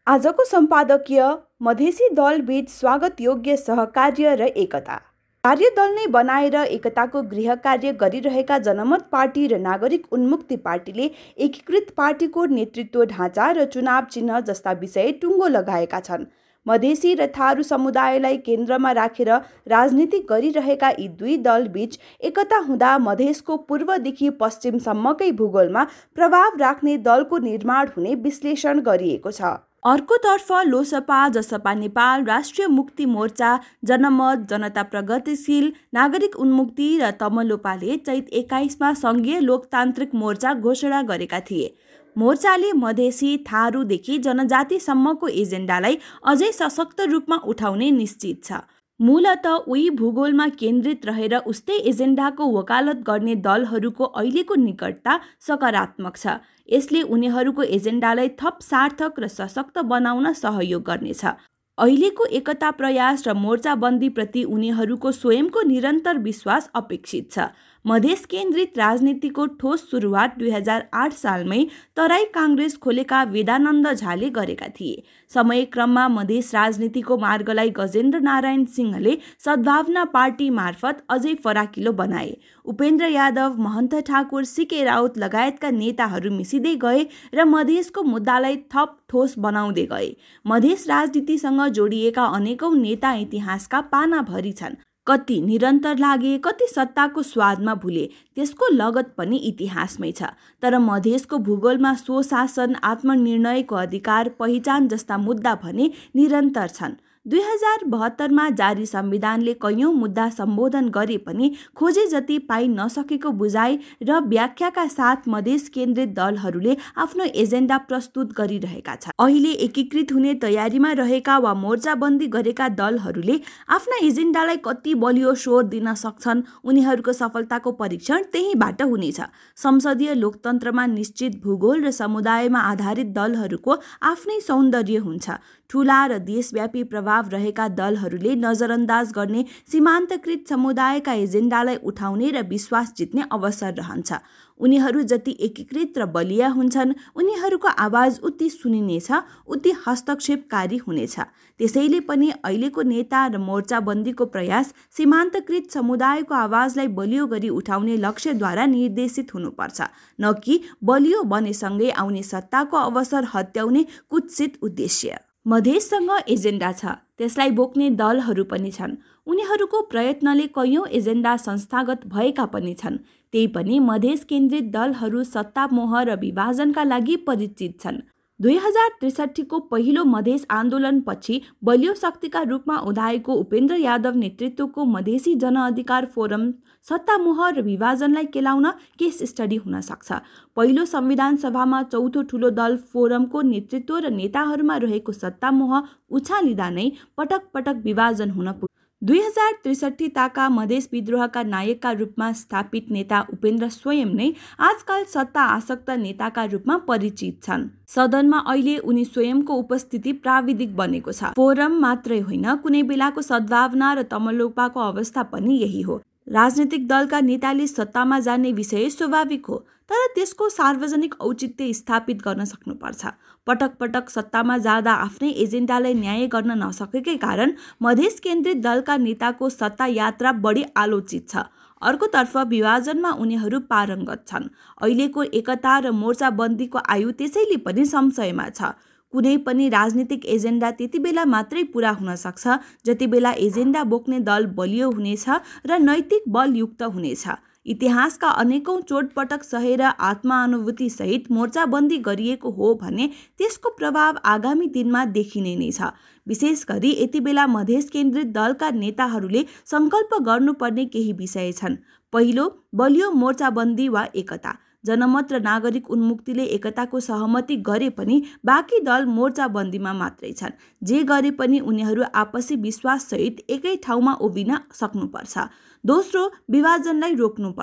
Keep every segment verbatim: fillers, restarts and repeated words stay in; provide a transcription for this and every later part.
आजको सम्पादकीय मधेसी दलबीच स्वागत योग्य सहकार्य र एकता। कार्यदल नै बनाएर एकताको गृह कार्य गरिरहेका जनमत पार्टी र नागरिक उन्मुक्ति पार्टीले एकीकृत पार्टीको नेतृत्व ढाँचा र चुनाव चिन्ह जस्ता विषय टुङ्गो लगाएका छन्। मधेसी र थारू समुदायलाई केन्द्रमा राखेर राजनीति गरिरहेका यी दुई दलबीच एकता हुँदा मधेसको पूर्वदेखि पश्चिमसम्मकै भूगोलमा प्रभाव राख्ने दलको निर्माण हुने विश्लेषण गरिएको छ। अर्कोतर्फ लोसपा, जसपा नेपाल, राष्ट्रिय मुक्ति मोर्चा, जनमत, जनता प्रगतिशील, नागरिक उन्मुक्ति र तमलोपाले चैत एक्काइसमा सङ्घीय लोकतान्त्रिक मोर्चा घोषणा गरेका थिए। मोर्चाले मधेसी, थारूदेखि जनजातिसम्मको एजेन्डालाई अझै सशक्त रूपमा उठाउने निश्चित छ। मूलत उही भूगोलमा केन्द्रित रहेर उस्तै एजेन्डाको वकालत गर्ने दलहरूको अहिलेको निकटता सकारात्मक छ। यसले उनीहरूको एजेन्डालाई थप सार्थक र सशक्त बनाउन सहयोग गर्नेछ। अहिलेको एकता प्रयास र मोर्चाबन्दीप्रति उनीहरूको स्वयंको निरन्तर विश्वास अपेक्षित छ। मधेस केन्द्रित राजनीतिको ठोस सुरुवात दुई हजार आठ सालमै तराई काङ्ग्रेस खोलेका वेदानन्द झाले गरेका थिए। समयक्रममा मधेस राजनीतिको मार्गलाई गजेन्द्र नारायण सिंहले सद्भावना पार्टी मार्फत अझै फराकिलो बनाए। उपेन्द्र यादव, महन्त ठाकुर, सिके राउत लगायतका नेताहरू मिसिँदै गए र मधेसको मुद्दालाई थप ठोस बनाउँदै गए। मधेस राजनीतिसँग जोडिएका अनेकौं नेता इतिहासका पानाभरि छन्। कति निरन्तर लागे, कति सत्ताको स्वादमा भुले, त्यसको लगत पनि इतिहासमै छ। तर मधेसको भूगोलमा स्वशासन, आत्मनिर्णयको अधिकार, पहिचान जस्ता मुद्दा भने निरन्तर छन्। दुई हजार बहत्तरमा जारी संविधानले कैयौं मुद्दा सम्बोधन गरे पनि खोजे जति पाइ नसकेको बुझाइ र व्याख्याका साथ मधेस केन्द्रित दलहरूले आफ्नो एजेन्डा प्रस्तुत गरिरहेका छन्। अहिले एकीकृत हुने तयारीमा रहेका वा मोर्चाबन्दी गरेका दलहरूले आफ्ना एजेन्डालाई कति बलियो स्वर दिन सक्छन्, उनीहरूको सफलताको परीक्षण त्यहीबाट हुनेछ। संसदीय लोकतन्त्रमा निश्चित भूगोल र समुदायमा आधारित दलहरूको आफ्नै सौन्दर्य हुन्छ। ठूला र देशव्यापी प्रभाव रहेका दलहरूले नजरअन्दाज गर्ने सीमान्तकृत समुदायका एजेन्डालाई उठाउने र विश्वास जित्ने अवसर रहन्छ। उनीहरू जति एकीकृत र बलिया हुन्छन्, उनीहरूको आवाज उति सुनिनेछ, उति हस्तक्षेपकारी हुनेछ। त्यसैले पनि अहिलेको नेता र मोर्चाबन्दीको प्रयास सीमान्तकृत समुदायको आवाजलाई बलियो गरी उठाउने लक्ष्यद्वारा निर्देशित हुनुपर्छ, न कि बलियो बनेसँगै आउने सत्ताको अवसर हत्याउने कुत्सित उद्देश्य। मधेससँग एजेन्डा छ, त्यसलाई बोक्ने दलहरू पनि छन्। उनीहरूको प्रयत्नले कैयौं एजेन्डा संस्थागत भएका पनि छन्। त्यही पनि मधेस केन्द्रित दलहरू सत्तामोह र विभाजनका लागि परिचित छन्। दुई हजार त्रिसठीको पहिलो मधेस आन्दोलनपछि बलियो शक्तिका रूपमा उदाएको उपेन्द्र यादव नेतृत्वको मधेसी जनअधिकार फोरम सत्तामोह र विभाजनलाई केलाउन केस स्टडी हुन सक्छ। पहिलो संविधान सभामा चौथो ठूलो दल फोरमको नेतृत्व र नेताहरूमा रहेको सत्तामोह उछालिँदा नै पटक पटक विभाजन हुन पुग्यो। दुई हजार त्रिसठी ताका मधेस विद्रोहका नायकका रूपमा स्थापित नेता उपेन्द्र स्वयं नै आजकल सत्ता आसक्त नेताका रूपमा परिचित छन्। सदनमा अहिले उनी स्वयंको उपस्थिति प्राविधिक बनेको छ। फोरम मात्रै होइन, कुनै बेलाको सद्भावना र तमलोपाको अवस्था पनि यही हो। राजनीतिक दलका नेताले सत्तामा जाने विषय स्वाभाविक हो, तर त्यसको सार्वजनिक औचित्य स्थापित गर्न सक्नुपर्छ। पटक पटक सत्तामा जाँदा आफ्नै एजेन्डालाई न्याय गर्न नसकेकै कारण मधेस केन्द्रित दलका नेताको सत्ता यात्रा बढी आलोचित छ। अर्कोतर्फ विभाजनमा उनीहरू पारङ्गत छन्। अहिलेको एकता र मोर्चाबन्दीको आयु त्यसैले पनि संशयमा छ। कुनै पनि राजनीतिक एजेन्डा त्यति बेला मात्रै पूरा हुन सक्छ जति बेला एजेन्डा बोक्ने दल बलियो हुनेछ र नैतिक बलयुक्त हुनेछ। इतिहासका अनेकौं चोटपटक सहेर आत्मानुभूति सहित मोर्चाबन्दी गरिएको हो भने त्यसको प्रभाव आगामी दिनमा देखिने नै छ। विशेष गरी यति बेला मधेस केन्द्रित दलका नेताहरूले सङ्कल्प गर्नुपर्ने केही विषय छन्। पहिलो, बलियो मोर्चाबन्दी वा एकता। जनमत र नागरिक उन्मुक्तिले एकताको सहमति गरे पनि बाँकी दल मोर्चाबन्दीमा मात्रै छन्। जे गरे पनि उनीहरू आपसी विश्वाससहित एकै ठाउँमा उभिन सक्नुपर्छ। दोस्रो, विभाजनलाई रोक्नुपर्छ।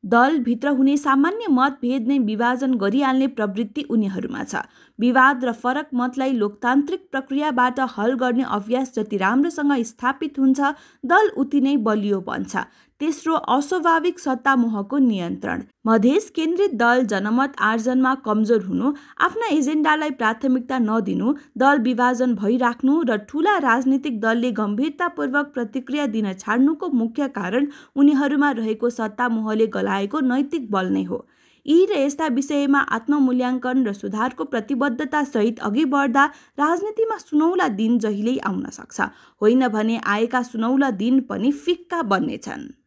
दलभित्र हुने सामान्य मतभेद नै विभाजन गरिहाल्ने प्रवृत्ति उनीहरूमा छ। विवाद र फरक मतलाई लोकतान्त्रिक प्रक्रियाबाट हल गर्ने अभ्यास जति राम्रोसँग स्थापित हुन्छ, दल उति नै बलियो बन्छ। तेस्रो, अस्वाभाविक सत्तामोहको नियन्त्रण। मधेस केन्द्रित दल जनमत आर्जनमा कमजोर हुनु, आफ्ना एजेन्डालाई प्राथमिकता नदिनु, दल विभाजन भइराख्नु र ठूला राजनीतिक दलले गम्भीरतापूर्वक प्रतिक्रिया दिन छाड्नुको मुख्य कारण उनीहरूमा रहेको सत्तामोहले गलाएको नैतिक बल नै हो। यी र यस्ता विषयमा आत्ममूल्याङ्कन र सुधारको प्रतिबद्धता सहित अघि बढ्दा राजनीतिमा सुनौला दिन जहिल्यै आउन सक्छ, होइन भने आएका सुनौला दिन पनि फिक्का बन्नेछन्।